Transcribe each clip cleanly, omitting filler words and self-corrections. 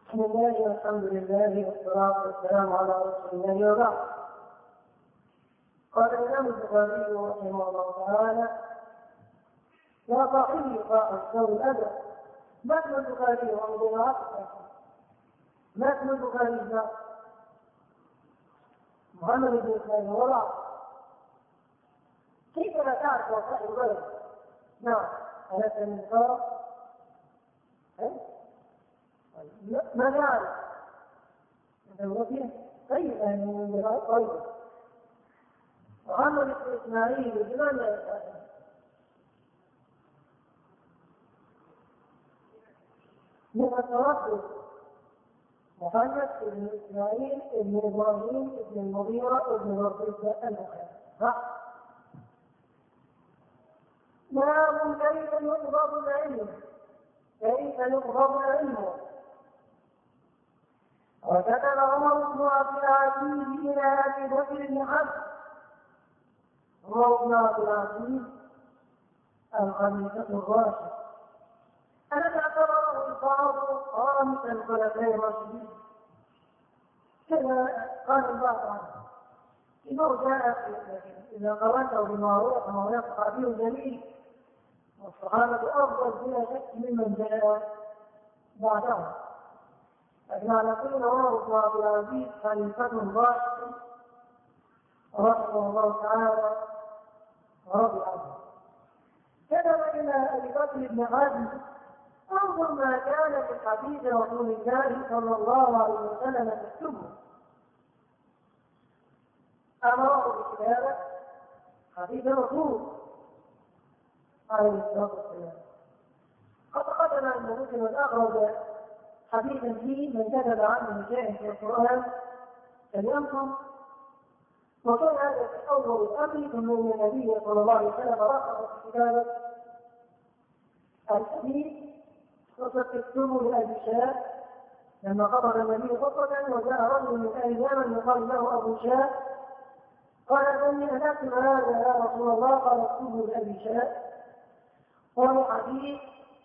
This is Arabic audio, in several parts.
بسم الله والحمد لله والصلاة والسلام على رسول الله وبعد. قال الإمام البخاري رحمه الله تعالى: يا صاحبي فأنصر الأدب. ما اسم البخاري وأنظر عقله؟ ما اسم البخاري؟ محمد بن إسماعيل ورع. كيف لا تعرف صاحب الغيب؟ نعم، أليس من قال؟ ما نعرف طيب يعني من طيب محمد بن إسماعيل بمن من التردد؟ محمد بن إسماعيل بن إبراهيم بن المغيرة بن ربيعة الأخير. نعم، كيف يقبض العلم؟ كيف يقبض العلم؟ وكتب عمر بن عبد العزيز إلى أبي بكر بن حزم. عمر بن عبد العزيز الخليفة الراشد الذي اعتبره البعض خامس الخلفاء الراشدين، كما قال البعض عنه إنه جاء إذا قرأته بما هو صحابي جليل، والصحابة أفضل بلا شك ممن جاء بعدهم، لكن على كل عمر بن عبد العزيز خليفة راشد رحمه الله تعالى ورضي عنه. كتب إلى أبي بكر بن حزم: انظر ما كان من حديث رسول الله صلى الله عليه وسلم تكتبه. أمره بكتابة حديث الرسول عليه الصلاة والسلام. قد قدم أن مسلم أخرج حديثا فيه: من كتب عنه شيئا في القرآن فليمكن. وكان هذا في أول الأمر، ثم النبي صلى الله عليه وسلم رخص في كتابة الحديث وستكتبه لأبي شاه. لما قبض النبي خطبة وجاء رجل من أهل اليمن يقال له أبو شاه، قال: إني أتيت هذا يا رسول الله. قال: اكتبه لأبي شاه. قال: حديث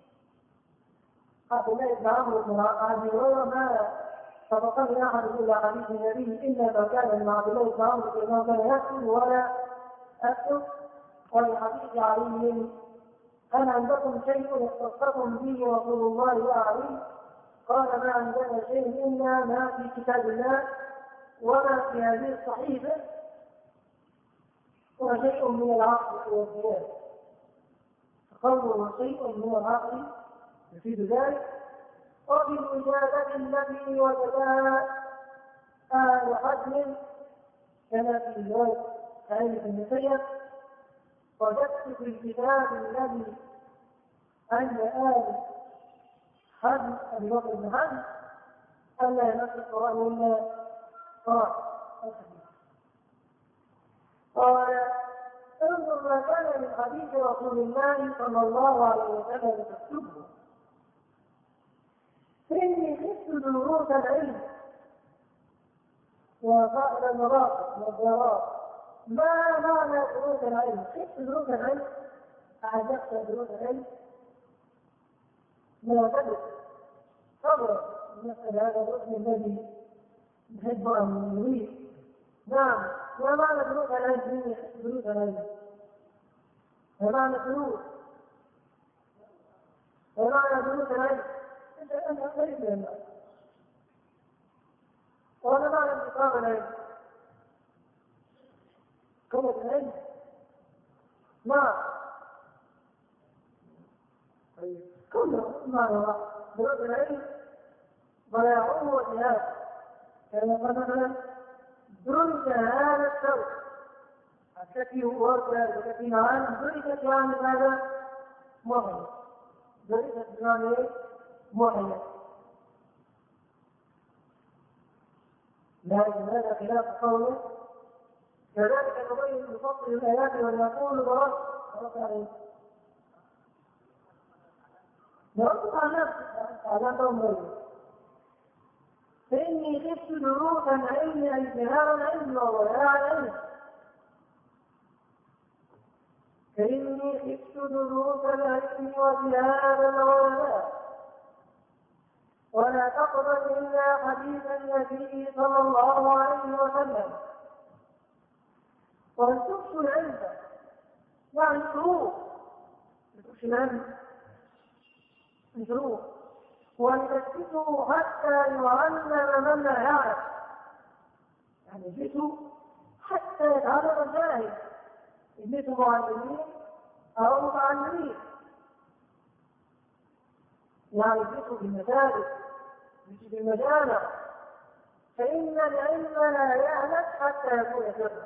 عبد الله بن عمرو بن أبي هريرة ما سبقني أحد إلى حديث النبي إلا ما كان من عبد الله بن عمرو بن كان يكتب ولا أكتب. ولحديث علي: هل عندكم شيء يختصكم به رسول الله وأعلم؟ قال: ما عندنا شيء إلا ما في كتاب الله وما في هذه الصحيفة وشيء من العقل والخيال. قوله شيء من العقل يفيد ذلك. وبالإجابة التي وجدها أهل حزم كما في رواية سعيد بن مسيب: وجدت في الكتاب الذي عند آل حزم أبي بكر بن حزم ألا يمس القرآن إلا قراءة. قال: انظر ما كان من حديث رسول الله صلى الله عليه وسلم تكتبه، فإني خفت دروس العلم وفعل المراقب والضرائب. ما معنى دروس العلم؟ خفت دروس العلم؟ أعجبت دروس العلم؟ لا تدرس صبر مثل هذا الركن الذي يحب أن يريد. نعم، ما معنى دروس العلم؟ دروس العلم ما معنى فلوس؟ ما معنى دروس العلم؟ أنت قريب من الناس. وما معنى انتقام العلم؟ قوة العلم. نعم، كله معنى دروس العلم ضياعه وجهاده. كما مثلا درج هذا الثوب التي هو التي معان درجت يعني هذا معين، درجت يعني معين، لكن هذا خلاف قوله: كذلك نبين نفصل الآيات ونقول درجت عليه. درجت على نفسك على قوله: فإني خفت دروس العلم أي ازدهار العلم وضياع العلم. فإني خفت دروس العلم وازدهار العلماء ولا تقبل إلا حديث النبي صلى الله عليه وسلم. وأن تفشوا العلم يعني شروط، تفشوا العلم شروط، ولتثبتوا حتى يعلم من لا يعلم، يعني اثبتوا حتى يتعلم الجاهل، اثبتوا معلمين أو متعلمين، يعني اثبتوا بالمساجد بالمجامع، فإن العلم لا يهلك حتى يكون سرا.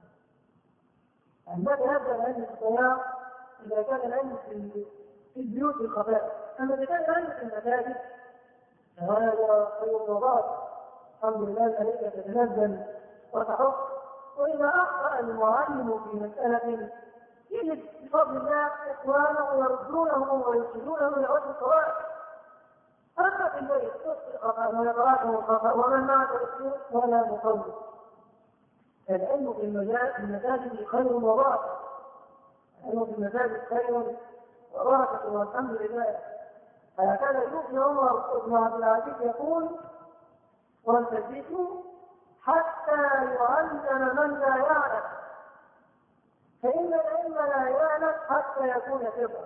الذي يبدأ العلم في الطيار إذا كان العلم في البيوت الخفاء، أما إذا كان العلم في المساجد فهذا خير وبركة، الحمد لله الملائكة تتنزل وتحط. وإذا أخطأ المعلم في مسألة يجد بفضل الله إخوانه يردونه ويرشدونه إلى وجه الصواب. أما في البيت تصل الخطأ ويتراكم الخطأ ومن معك السوء ولا مقوم. العلم في المساجد خير وبركة، العلم في المساجد خير وبركة والحمد لله. هكذا يوفي عمر بن عبد العزيز يقول: وانتبهوا حتى يعلم من لا يعلم، فإن العلم لا يعلم حتى يكون سرا.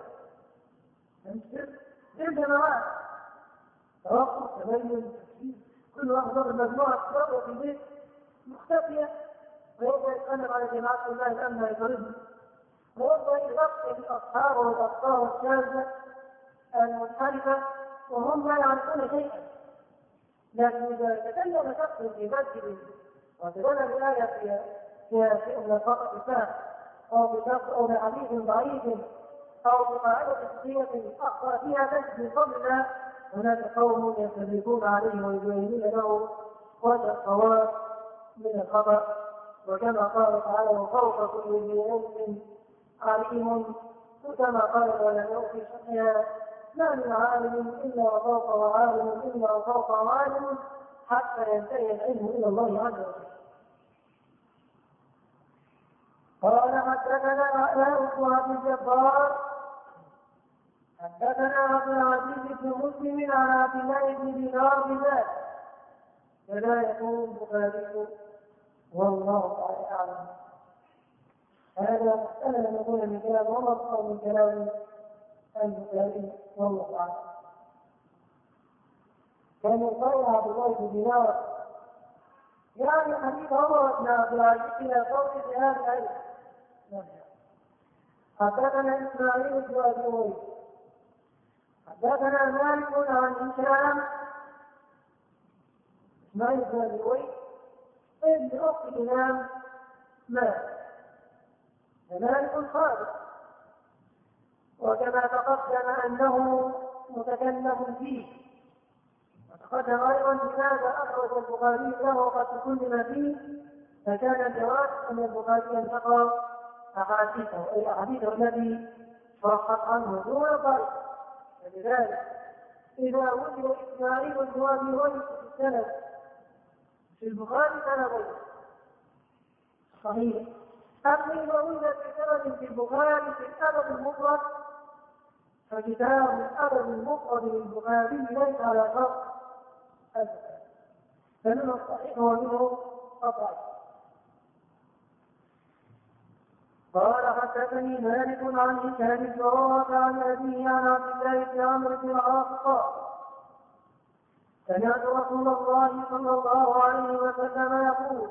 سر جماعات توقف تبين تفسير، كل واحد ضرب مجموعة تقرأ في البيت مختفية، ويبدأ يتكلم على جماعات الله الأمن يضربهم، ويبدأ يغطي الأصحاب والأفكار الشاذة المنحرفة وهم لا يعرفون شيئا. لكن إذا تكلم شخص في مسجد وتبنى الآية فيها شيء من الفقه أو بشخص أو بحديث ضعيف أو بقاعدة فقهية أخطأ فيها نفس من فضل الله، هناك قوم يستدركون عليه ويبينون له وجه الصواب من الخطأ. وكما قال تعالى: وفوق كل ذي علم عليم، وكما قال العلماء في شرحها: ما من عالم إلا وفوقه عالم إلا وفوقه عالم، حتى ينتهي العلم إلى الله عز وجل. قال: حدثنا علاء بن عبد الجبار حدثنا عبد العزيز بن مسلم عن عبد الله بن دينار بذلك، فلا يكون البخاري والله تعالى أعلم. هذا مسألة نقول من كلام عمر أو من كلام البخاري والله تعالى. كان يقول عبد الله بن دينار يعني حديث عمر بن عبد العزيز إلى قول بهذا العلم. حدثنا إسماعيل بن أبي أويس حدثنا مالك عن هشام إسماعيل بن أبي أويس ابن أخت الإمام مالك، ومالك خالد، وكما تقدم أنه متكلم فيه، وتقدم أيضا لماذا أخرج البخاري له وقد تكلم فيه، فكان الجواب أن البخاري انتقى أحاديثه أي أحاديثه الذي صحت عنه دون ضعف. فلذلك إذا وجد إسماعيل بن أبي أويس في السند في البخاري كان غيره صحيح. أما إذا وجد في سند في البخاري في الأدب المفرد، فكتاب الأدب المفرد للبخاري ليس على شرط البخاري، فمنه الصحيح ومنه الضعيف. قال: حدثني مالك عن هشام بن عروة عن أبيه عن عبد الله بن عمرو بن العاص قال: سمعت رسول الله صلى الله عليه وسلم يقول: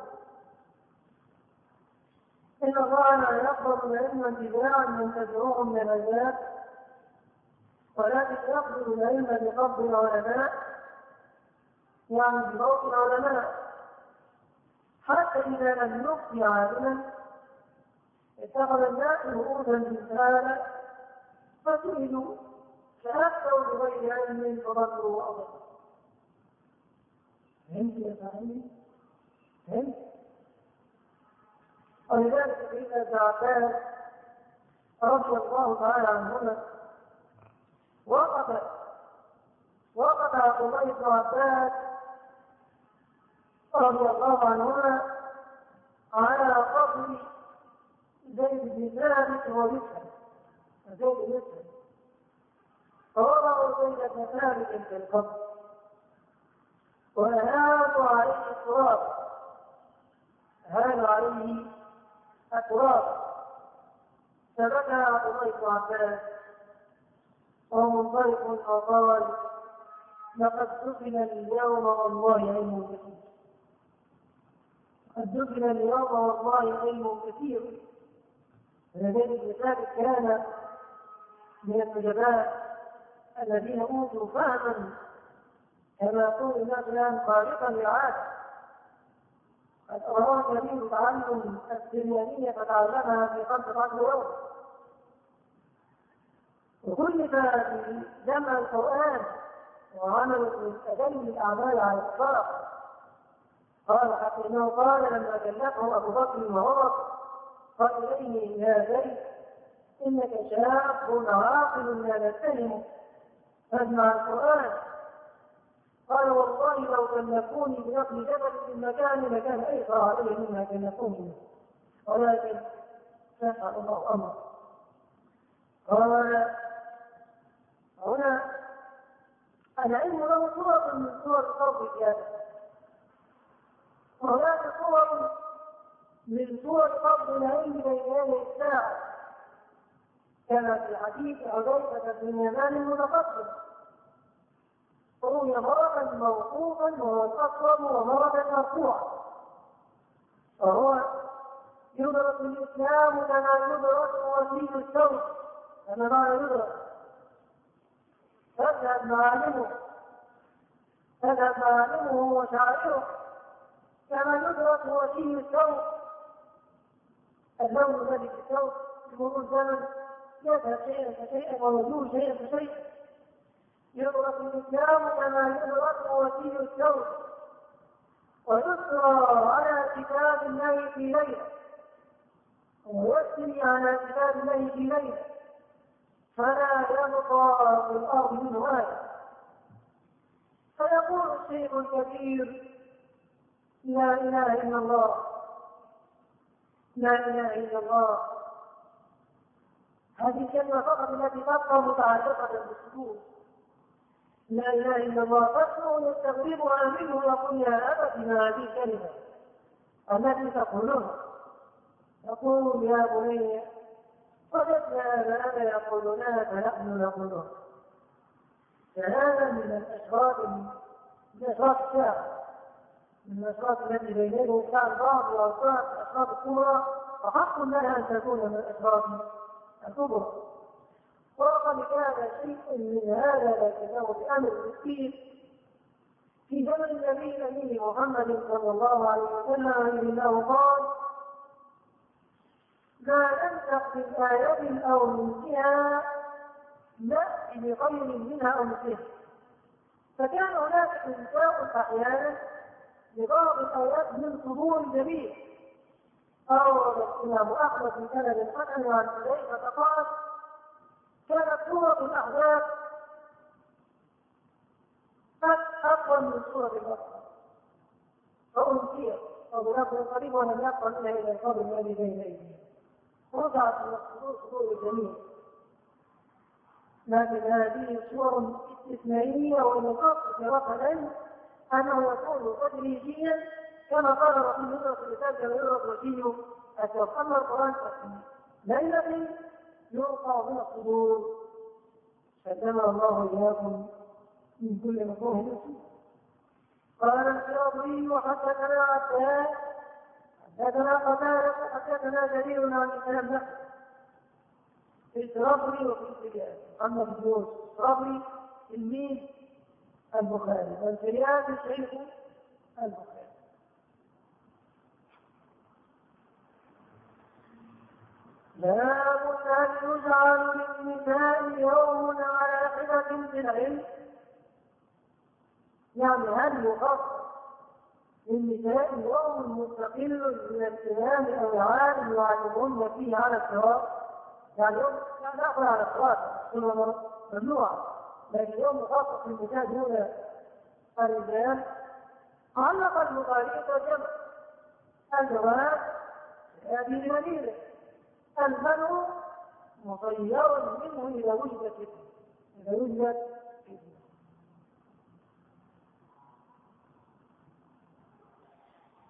إن الله لا يقبل العلم انتزاعا ينتزعه من العباد، ولكن يقبل العلم بقبض العلماء، يعني بموت العلماء، حتى إذا لم يبق عالما اتخذ الناس رؤوسا جهالا فسئلوا فأفتوا بغير علم فضلوا وأضلوا. فهمت يا صاحبي؟ فهمت؟ ولذلك سيدنا ابن عباس رضي الله تعالى عنهما وقف عبد الله بن عباس رضي الله عنهما على قبر زيد بن ثابت ومسلم، زيد مسلم، فوضعوا زيد بن ثابت في القبر التراب، هان عليه التراب، فبكى عبد الله بن عباس وهو منطلق وقال: لقد دفن اليوم والله علم كثير، قد دفن اليوم والله علم كثير. لذلك ثابت كان من النجباء الذين اوتوا فهما كما يقول الناس خارقا للعاده، قد اراد به تعلم السريانيه فتعلمها في 15 يوم، وكلف في جمع القران وعمل من أدل الأعمال على الإطلاق. قال حتى إنه قال لما كلفه أبو بكر وعمر قال إليه: يا زيد إنك شاب عاقل لا نتهم، فاجمع القرآن. قال: والله لو كلفوني بنقل جبل في المكان لكان أيسر عليه مما كلفوني، ولكن شاء الله أمر. قال: هنا العلم له صور من صور القرب الزيادة، وهناك صور من صور قبض العلم بين يدي الساعة، كما في حديث حذيفة بن اليمان المتقدم: روي مرة موقوفا وهو الأقرب ومرة مرفوعا، وهو يدرك الإسلام كما يدرك وسيل الثوب، كما لا يدرك تذهب معالمه وشعائره كما يدرك وسيل الثوب، اللون الذي في الثوب بمرور الزمن يذهب شيئا فشيئا ويزول شيئا فشيئا. يدرك الإسلام كما يدرك وسيل الثوب، ويسرى على كتاب الله في ليلة ويسري على كتاب الله في ليلة، فلا يبقى في الأرض منه آية. فيقول الشيخ الكبير: لا إله إلا الله، لا إله إلا الله. هذه الكلمة فقط التي تبقى متعلقة بالصدور. لا إله إلا الله تسمع يستغربها منه يقول: يا أبت ما هذه الكلمة التي تقولها؟ يقول: يا بني وجدنا آباءنا يقولونها فنحن نقولها. فهذا من الأشراط الساعة، من الأشراط التي بين يديه الساعة البعض وأشراط الأشراط الكبرى، وحق لها أن تكون من الأشراط الكبرى. وقد كان شيء من هذا لكنه بأمر المسكين في زمن النبي الأمين محمد صلى الله عليه وسلم، إنه قال: ما ننسخ من آية أو ننسها نأتي بخير منها أو مثلها. فكان هناك إنساء أحيانا لبعض الآيات من صدور النبي. أورد الإمام أحمد بن سند الحسن عن حذيفة قال: كانت سورة الأحزاب أقوى من سورة البقرة فأنسيت، وبلغ قريب ولم يقل إلى القبر الذي بين أيديهم، رفعت من الصدور صدور الجميع. لكن هذه صور استثنائية، والمقصد في رفع العلم أنه يكون تدريجيا كما قال رسول الله صلى الله عليه وسلم: كما يدرك وكيل أشرف. أما القرآن ليلة يلقى من الصدور، فسمع الله إياكم من كل مكروه مسلم. قال الشافعي: وحدثنا عباد حدثنا قتادة حدثنا جرير عن الإمام نفسه في الربري وفي السريان. أما الدروس الربري تلميذ البخاري، والسريان شيخ البخاري. باب هل يجعل للنساء يوم على حدة في العلم؟ يعني هل يخصص للنساء يوم مستقل من الإمام أو العالم يعلمون فيه على الصراط؟ يعني يوم لا نأخذ على الصراط ممنوع، لكن يوم مخصص للنساء دون الرجال. علق البخاري ترجمة الجواب هذه المدينة: المنع مغير منه إذا وجدت فتنة.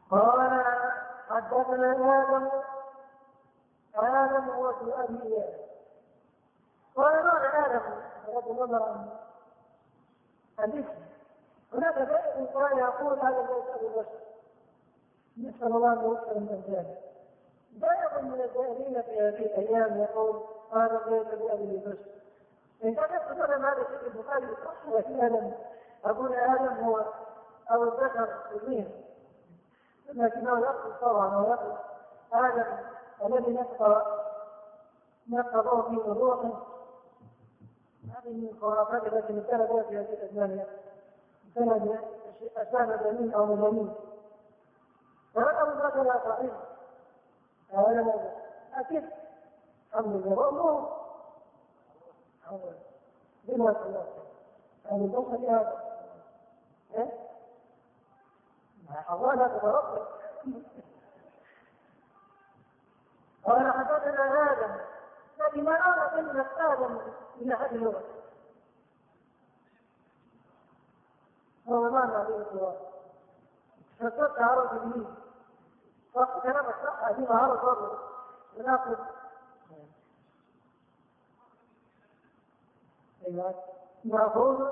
قال حدثنا آدم وابن أبي إياس. قال معنى آدم بغض النظر عن الاسم. هناك دائما كان يقول هذا ليس أبو بشر، نسأل الله أن يوفق من ذلك. دائما من الجاهلين في هذه الأيام يقول هذا ليس بأبي بشر. إن كان يقول هذا في البخاري صح، وفي أبونا آدم هو أبو البشر كلهم، لكنه يقصد طبعا ويقصد آدم الذي نقضه فيه الروح. هذه من الخرافات التي مثل بها في هذه الأزمان، مثل أسباب جميل أو مجانين. فهذا أبو بكر صحيح هذا أكيد الحمد لله وأمور بما الله أبو بكر هذا حوالا تترقب. قال حدثنا آدم، لكن ما أرى كلمة آدم من أحد اللغة، هو معنى عليه الصلاة فصدت عرض جميل فقط كلام الصح هذه عرض برضه ونأخذ مأخوذ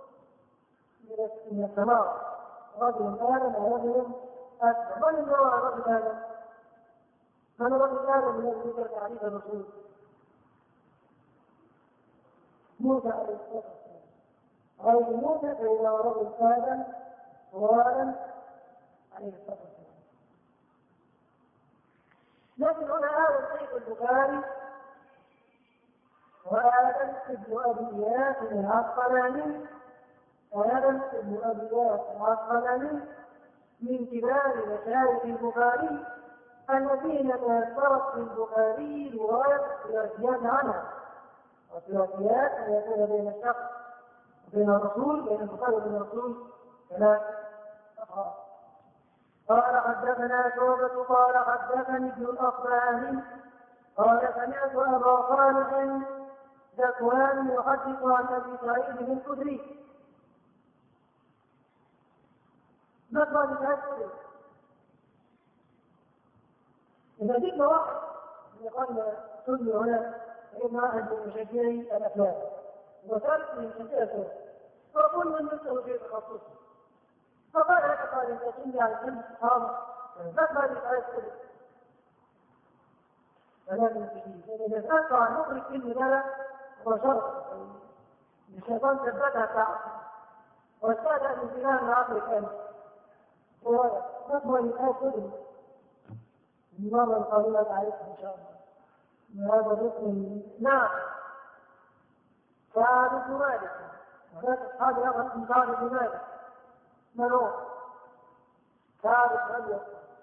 من السماء. رجل آدم ورجل أسلم. من هو رجل آدم؟ من رجل آدم الذي ذكر تعريف الرسول؟ موسى عليه الصلاة والسلام. غير موسى فإذا رجل آدم وآدم عليه الصلاة والسلام. لكن هنا آدم شيخ البخاري وآدم ابن أبي إياس العسقلاني، وآدم ابن أبي إياس العسقلاني من كبار مشايخ البخاري الذين تيسرت للبخاري رواية الثلاثيات عنها. والثلاثيات أن يكون بين الشخص وبين الرسول، بين البخاري وبين الرسول ثلاث أفراد. قال حدثنا شعبة قال حدثني ابن الأصبهاني قال سمعت أبا صالح ذكوان يحدث عن أبي سعيد الخدري. نقرأ بهذا إذا جئنا واحد يقال كل هنا إما أحد من مشجعي الأفلام وثالث من مشجعي الأفلام، فكل من يسأل في تخصصه فقال لك قال أنت تنجي عن كل صحابة نقرأ بهذا فلازم تجيب. إذا سألت عن نخرج كل ذلك وشرط الشيطان ثبتها تعب واستاذ الانتباه من عقلك أنت ونقبل الآن كله النظام القانون تعرفه إن شاء الله من هذا الركن. نعم سعد بن مالك، وهناك أصحاب يأخذ من سعد بن مالك. من هو؟ سعد بن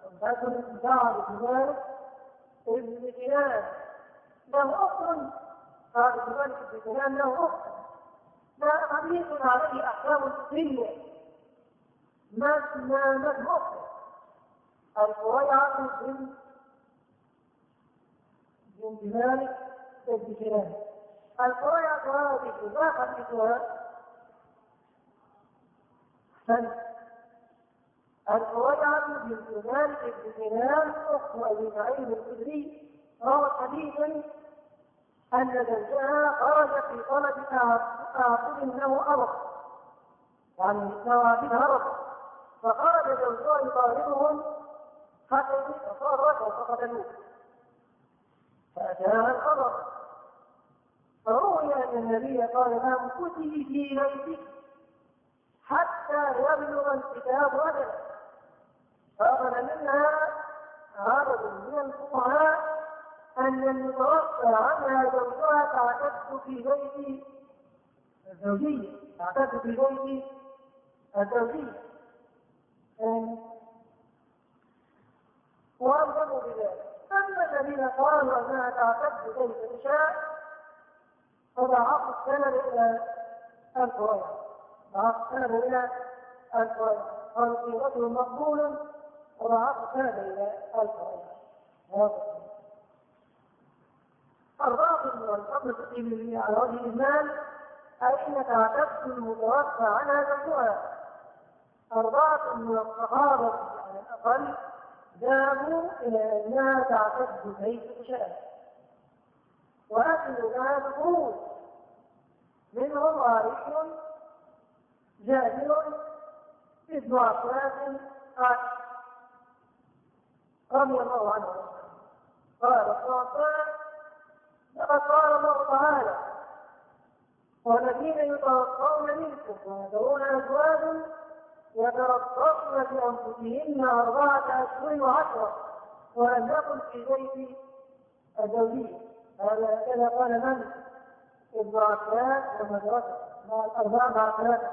مالك ابن كنان له أخت. سعد بن مالك ابن كنان له أخت لا حديث عليه أحكام فقهية ما الأخت القريعة بنت مالك ابن كنان. القريعة هذه ما حديثها القريعة بنت مالك بن كنان أخت أبي سعيد الخدري روت حديثا أن زوجها خرج في طلب تعاقد له أرض، يعني نوافذ أرض، فخرج زوجها يطالبهم فصارت فقتلوه فأتاها الخبر. فروي أن النبي قال لها امكثي في بيتك حتى يبلغ الكتاب أجله. فأخذ منها عدد من الفقهاء أن المتوفى عنها زوجها تعتد في بيت الزوجية، تعتد في بيت الزوجية وأنظروا بذلك. أما الذين قالوا أنها تعتد بيت النساء فضاعفوا السند إلى القرية، ضاعفوا السند إلى القرية، قالوا في رجل مقبول وضاعفوا السند إلى القرية. الراغب والفضل التقييم على وجه المال أين تعتد المتوفى عنها زوجها. 4 من الصحابة على الأقل ذهبوا إلى أنها تعتد كيف تشاء وأكلوا لها بقرون، منهم عائش جابر ابن عباس رضي الله عنه قال لقد قال الله تعالى: والذين يتوفون منكم ويذرون أزواجا يتربصن بأنفسهن 4 أشهر و10 ولم يكن في بيت الزوجية. هذا كذا قال من؟ ابن عباس ومدرسة مع الأربعة مع 3.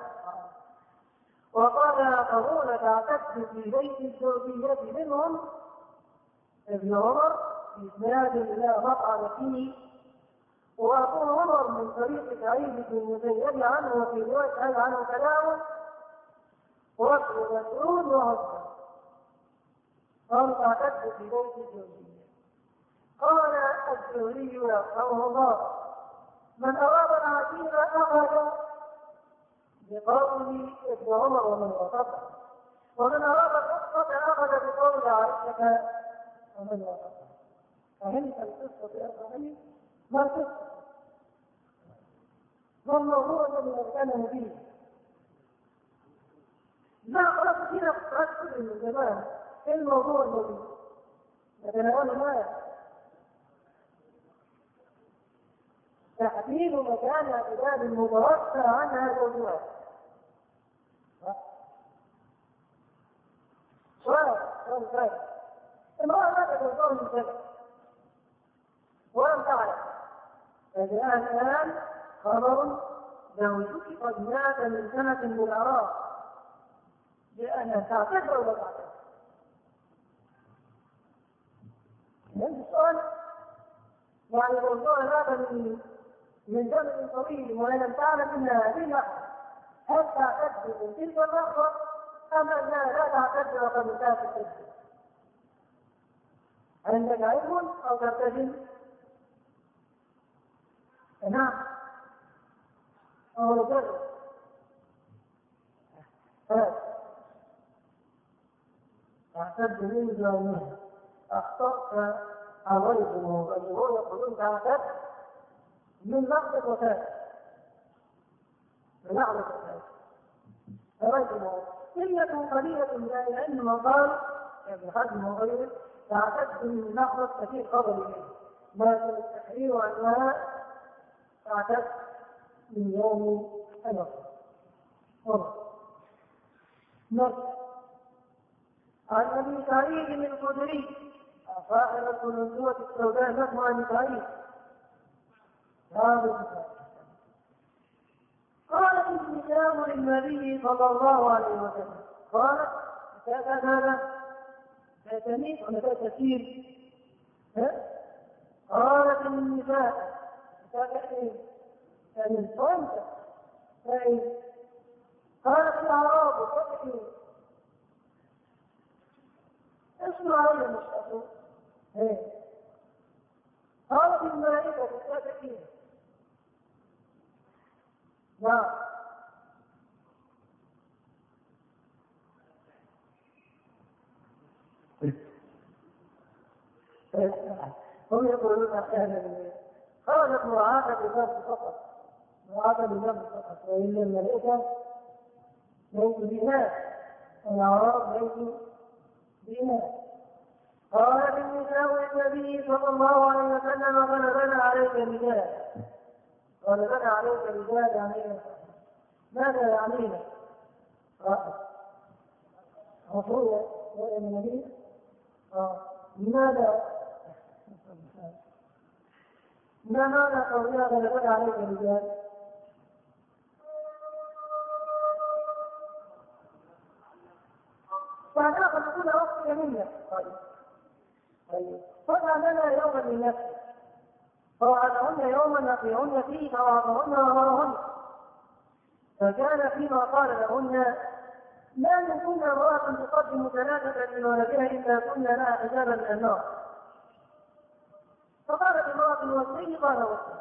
وقال آخرون تعتد في بيت الزوجية منهم ابن عمر في إسناد لا مطعن فيه، وأبو عمر من طريق سعيد بن المسيب عنه وفي رواية عنه كلام وابن مسعود وحسن قال تعتد في بيت الزوجية. قال الزهري يرحمه الله: من أراد العتيق أخذ بقول ابن عمر ومن وصفه، ومن أراد القصة أخذ بقول عائشة ومن وصفه. فهمت القصة يا أخي؟ ما القصة؟ ما الموضوع الذي نتكلم فيه؟ لا خلاص فينا تأكد من زمان ايه الموضوع الذي نتناوله معه؟ تحديد مكان اعتداد المتوفى عنها زوجها. سؤال امرأة ماتت وزوج من سنة ولم تعلم، فجاء الآن خبر زوجك قد مات من سنة بالأعراض، لأنها تعتد ولا تعتد؟ هذا السؤال يعني موضوع هذا من زمن طويل ولم تعلم أنها هذه اللحظة هل تعتد من تلك اللحظة أم أنها لا تعتد وقد انتهت التجديد؟ عندك علم أو ترتجل؟ نعم أو جرب تعتد من زوجها أخطأت أولكم الجمهور يقولون تعتد من لحظة وفاة لحظة وفاة أولكم قلة قليلة من العلم وقال ابن حزم وغيره تعتد من لحظة كثير قبل إليه، لكن التحرير أنها تعتد من يوم الوفاة. عن أبي سعيد الخدري صاحب الكنوزوة السوداء نسمع عن سعيد قالت النساء للنبي صلى الله عليه وسلم قالت هذا تتنيس ولا تتسير؟ قالت النساء قالت الأعراب تتكي اسمع علي مش أقول قالت الملائكة تتكي نعم هم يقولون أحيانا خرجت مراعاة بالذات فقط، مراعاة بالذات فقط، وإلا الملائكة ليسوا بناس والأعراب ليسوا بناس. قالت النساء للنبي صلى الله عليه وسلم غلبنا عليك رجال، غلبنا عليك رجال يعني ماذا يعنينا؟ رسول النبي لماذا ما معنى قولنا غلبنا عليك رجال؟ فنأخذ كل وقت منا. طيب فقع لنا يوما من نفسه فوعدهن يوما نقيهن فيه فوعدهن وأمرهن، فكان فيما قال لهن لا يكون امرأة تقدم 3 من ولدها إلا كنا لها حجابا من النار. فقالت امرأة والسيد قال والسيد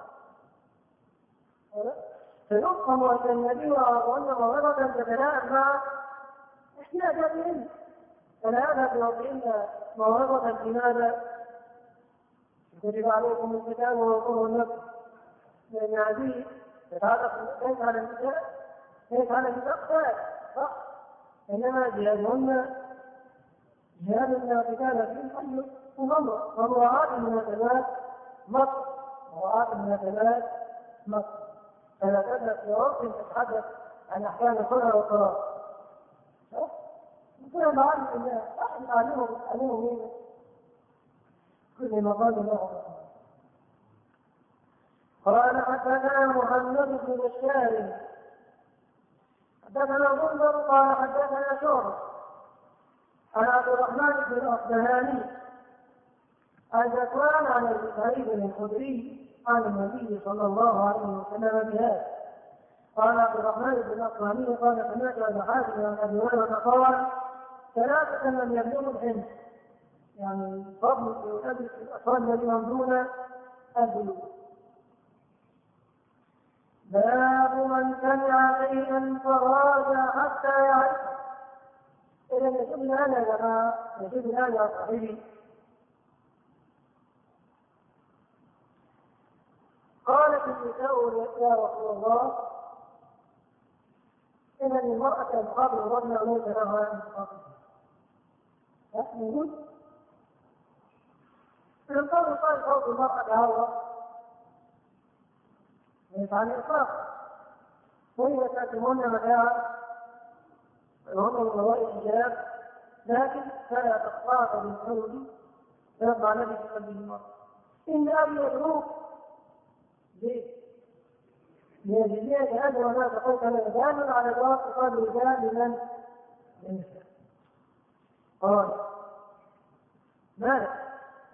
فيفهم أن النبي وأعطهن موعظة تتلائم مع احتياجاتهن، فلهذا بوضعهن موعظة لماذا؟ كتب عليكم القتال وهو النفس، لأن هذه تتعلق ليس على النساء، ليس على النساء صح، إنما جهادهن جهاد لا قتال فيه حل وغمر، ومراعاة المناسبات مصر، مراعاة المناسبات مصر، فلا تبدأ في وقت تتحدث عن أحكام الخلع والقرار. كل معلم الله أحد أعلمه مين كل مقام له. قال حدثنا محمد بن بشار حدثنا غندر قال حدثنا شعبة عن عبد الرحمن بن الأصبهاني عن ذكوان عن ابي سعيد الخدري عن النبي صلى الله عليه وسلم بهذا. قال عبد الرحمن بن الأصبهاني قال سمعت أبا حاتم عن أبي هريرة قال ثلاثة لم يبلغوا الحلم، يعني فضل يدرك الأطفال الذين دون البلوغ. باب من سمع شيئا فراجع حتى يعرفه. إذا يجب الآن يا جماعة، يجب الآن يا صاحبي. قالت النساء يا رسول الله إن المرأة مقابل الرجل وليس لها مقابل. يقول القول قال صوت المرأة هو ليس عن الإطلاق، وهي تأتمون متاعا وهم من وراء الحجاب، لكن فلا تخطاط بالقول فيضع نبي في قلبه المرأة. إن أبي يدعوك ليه؟ لأجل هذا وما تقول كما دال على الواقع قال رجال لمن؟ للنساء. قال ماذا؟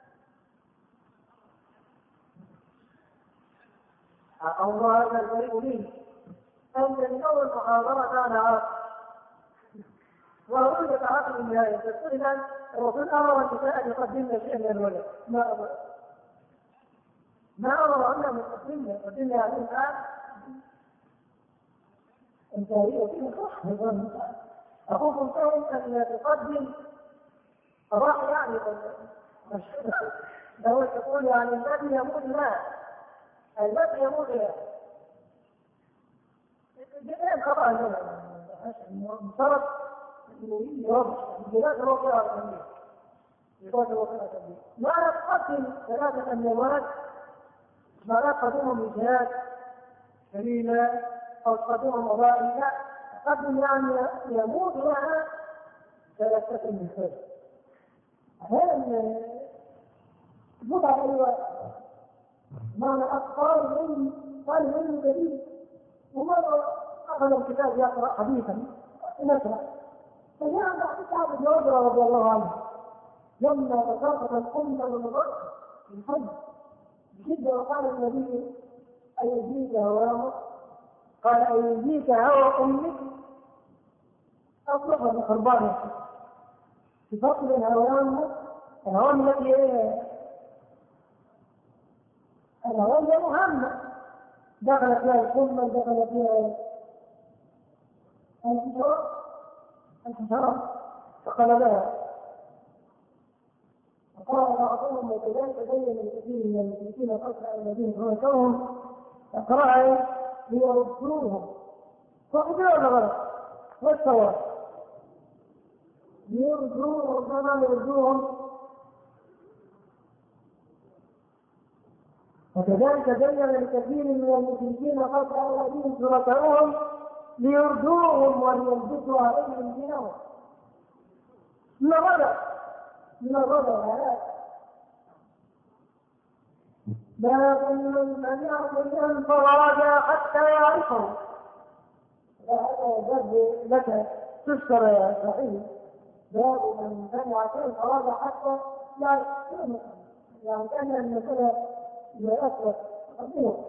الله هذا الغريب لي أنت من أول محاضرة كان عاقل وأريد تعاقل النهاية، بس إذا الرسول أمر النساء أن يقدمن شيئا من الولد، ما أمر أن يقدمن يعني الآن أنت هي صح أخوكم كون أن تقدم راح يعني لو تقول يعني الذي يموت لا الذي يموت لا جميع خطأ لنا مفترض يربش بلاد الوقع الأمنية بلاد الوقع الأمنية ما تقدم ثلاثة من الولد ما لا تقدمهم بجهاد سبيلا أو تقدمهم مضائي لا تقدم يعني يموت لها ثلاثة من الخير. هذا المتعة أيضا معنى أطفال من طالب علم جديد ومرة أخذ الكتاب يقرأ حديثا نشرح فجاء بعد كعب بن عجرة رضي الله عنه لما تساقط الأمة والمرأة في الحج بشدة وقال النبي أيديك هواه قال أيديك هوى أمك أطلق بخربانه في فرق بين الهوام التي الهوام هي مهمة دخل فيها الكمل دخل فيها الحشرات فقلبها وقال بعضهم وكذلك بين الكثير من المشركين الأسرع الذين هلكوهم اقرأوا ليردوهم صحيح ولا غلط؟ والصواب ليردوهم كما يردوهم وكذلك بين الكثير من المشركين قطع الذين شركاهم ليردوهم وليلبسوا عليهم دينهم من الرضا هذا باب من سمع شيئا فراجع حتى يعرفه. هذا باب لك تشكر يا صحيح. باب من سمع شيئا فراجع حتى يعرفه يعني كان المسألة لأسوأ قديمة.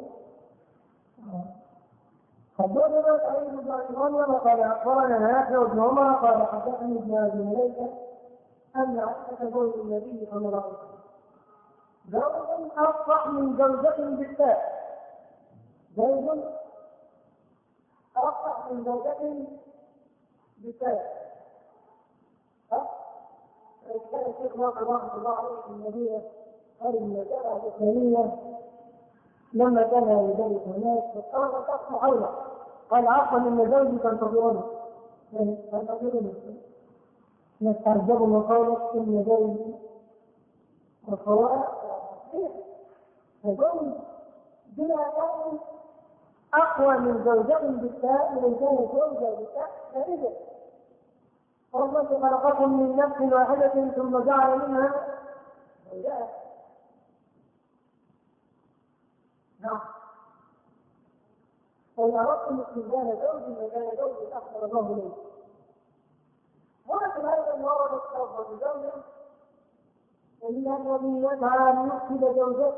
حدثنا سعيد بن مريم قال أخبرنا نافع بن عمر قال حدثني ابن أبي مليكة أن عائشة زوج النبي صلى الله عليه وسلم زوج أفصح من زوجة بالتاء زوج أفصح من زوجة بالتاء كان الشيخ الشافعي رحمه الله عليه في المدينة قال إن الجامعة الإسلامية لما كان يدرس هناك فقال شخص محير قال عفوا إن زوجي كان تطيرني نستعجب من قولك إن زوجي والفوائد فزوج بلا يوم أقوى من زوجين بالتاء من كان زوجة بالتاء فإذا والله خلقكم من نفس واحدة ثم جعل منها زوجها. نعم. فإن أردتم استبدال زوج فكان زوج أخبر الله إليه. ولكن أيضا ورد التوبة بزوج إلا الذي يسعى أن يفسد زوجته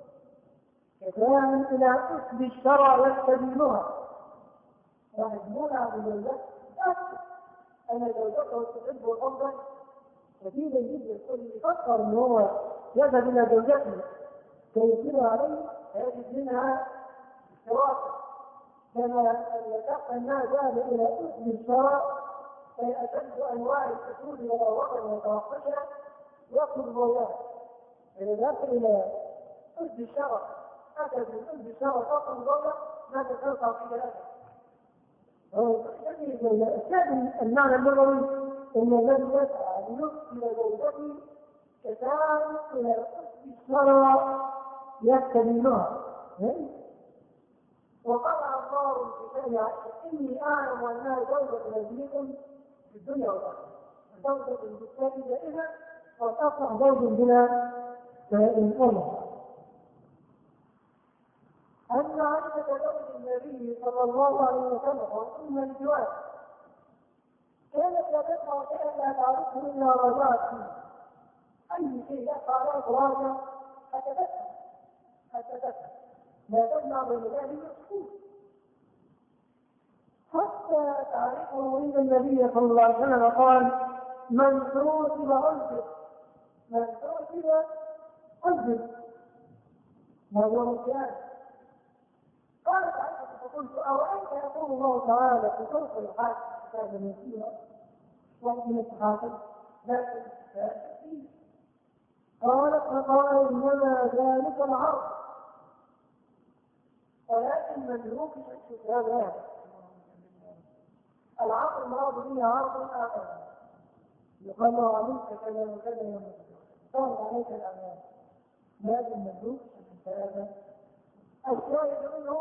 كسام إلى أسد الشرع يستدينها. واحد منع بزوجته أن زوجته تحب حبا شديدا جدا كل يفكر أن هو يذهب إلى زوجته كي يصير عليه فيجد منها اشتراكا كما يتقى الناس ذهب إلى أسد الشرع فهي أشد أنواع الأصول والأوراق المتوحشة يطلب وياه. إذا ذهبت إلى أسد الشرع أتى من أسد الشرع تطلب وياه ما تتلقى في الأسد. الشاهد المعنى اللغوي ان الذي يسعى ليفسد زوجته كسام الى أسد الشرع يستدينها. وقال عمار في كتابه اني اعلم انها زوجة نبيكم في الدنيا والاخره زوجة بالتالي دائما وتصلح زوج بلا الامه. أن عائشة زوج النبي صلى الله عليه وسلم وأم الجواد كانت لا تسمع شيئا لا تعرفه إلا رجعت فيه. أي شيء يقع له راجع حتى تفهم لا تسمع بين ذلك السكوت حتى تعرفه عند النبي صلى الله عليه وسلم قال من توسب أنزل من توسب أنزل ما هو مكان. قالت عائشة فقلت أرأيت يقول الله تعالى في سورة الحج كتاب المسيرة ومن الصحابة لكن قالت فقال إنما ذلك العرض ولكن من يوقف الكتاب العرض المراد به عرض آخر يقال له عليك كذا وكذا يوم صار عليك الأمان لازم من يوقف الكتاب. الشاهد منه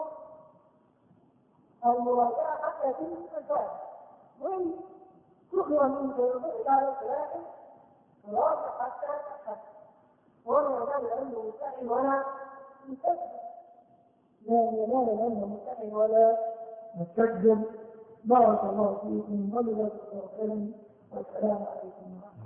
المراجعة حتى في الإنسان وإن تخير منك يضيء على الكلام تراجع حتى تحت ولا ينال عنه مستحي ولا مستكبر لا ينال عنه مستحي ولا مستكبر. بارك الله فيكم ولله الخير والسلام عليكم.